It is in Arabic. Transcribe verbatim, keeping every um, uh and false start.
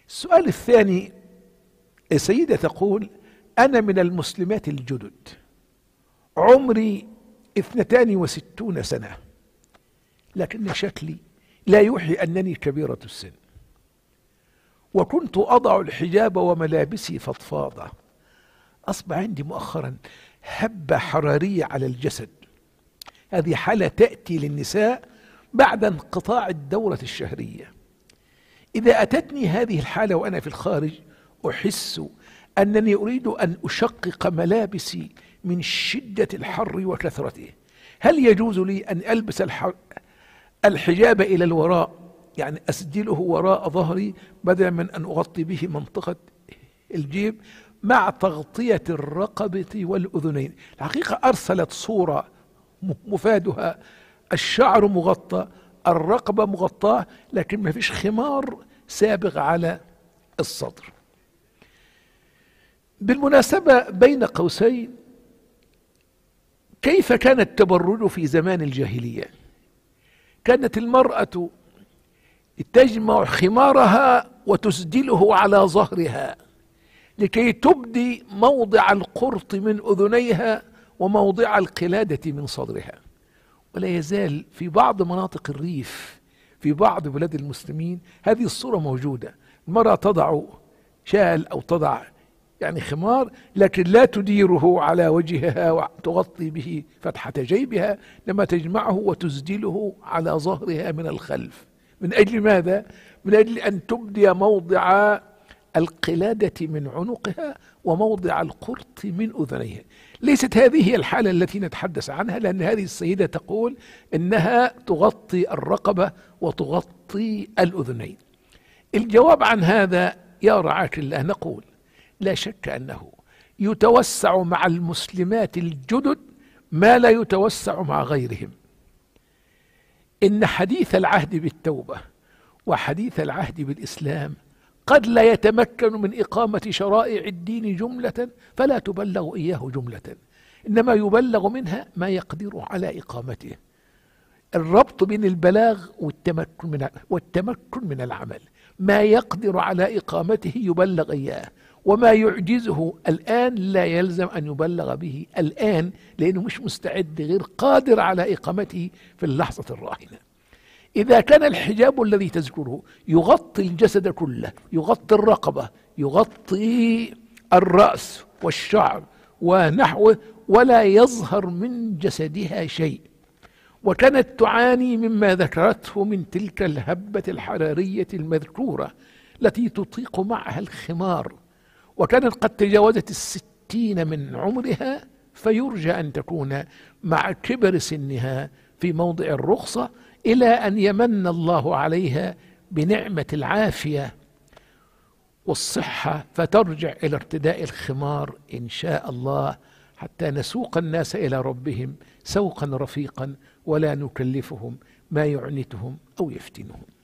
السؤال الثاني، السيدة تقول: أنا من المسلمات الجدد، عمري اثنتان وستون سنة، لكن شكلي لا يوحي أنني كبيرة السن، وكنت أضع الحجاب وملابسي فضفاضة. أصبح عندي مؤخرا هبة حرارية على الجسد. هذه حالة تأتي للنساء بعد انقطاع الدورة الشهرية. إذا أتتني هذه الحالة وأنا في الخارج أحس أنني أريد أن أشقق ملابسي من شدة الحر وكثرته. هل يجوز لي أن ألبس الحجاب إلى الوراء، يعني أسدله وراء ظهري بدلا من أن أغطي به منطقة الجيب، مع تغطية الرقبة والأذنين؟ الحقيقة أرسلت صورة مفادها الشعر مغطى، الرقبة مغطاة، لكن ما فيش خمار سابغ على الصدر. بالمناسبة بين قوسين، كيف كان التبرج في زمان الجاهلية؟ كانت المرأة تجمع خمارها وتسدله على ظهرها لكي تبدي موضع القرط من أذنيها وموضع القلادة من صدرها. ولا يزال في بعض مناطق الريف في بعض بلاد المسلمين هذه الصورة موجودة. المرأة تضع شال أو تضع يعني خمار، لكن لا تديره على وجهها وتغطي به فتحة جيبها، لما تجمعه وتسدله على ظهرها من الخلف. من أجل ماذا؟ من أجل أن تبدي موضع القلادة من عنقها وموضع القرط من أذنيها. ليست هذه هي الحالة التي نتحدث عنها، لأن هذه السيدة تقول إنها تغطي الرقبة وتغطي الأذنين. الجواب عن هذا يا رعاك الله نقول: لا شك أنه يتوسع مع المسلمات الجدد ما لا يتوسع مع غيرهم. إن حديث العهد بالتوبة وحديث العهد بالإسلام قد لا يتمكن من إقامة شرائع الدين جملة فلا تبلغ إياه جملة، إنما يبلغ منها ما يقدر على إقامته. الربط بين البلاغ والتمكن من والتمكن من العمل، ما يقدر على إقامته يبلغ إياه، وما يعجزه الآن لا يلزم أن يبلغ به الآن، لأنه مش مستعد غير قادر على إقامته في اللحظة الراهنة. إذا كان الحجاب الذي تذكره يغطي الجسد كله، يغطي الرقبة، يغطي الرأس والشعر ونحوه، ولا يظهر من جسدها شيء، وكانت تعاني مما ذكرته من تلك الهبة الحرارية المذكورة التي تطيق معها الخمار، وكانت قد تجاوزت الستين من عمرها، فيرجى أن تكون مع كبر سنها في موضع الرخصة إلى أن يمن الله عليها بنعمة العافية والصحة، فترجع إلى ارتداء الخمار إن شاء الله، حتى نسوق الناس إلى ربهم سوقا رفيقا، ولا نكلفهم ما يعنتهم أو يفتنهم.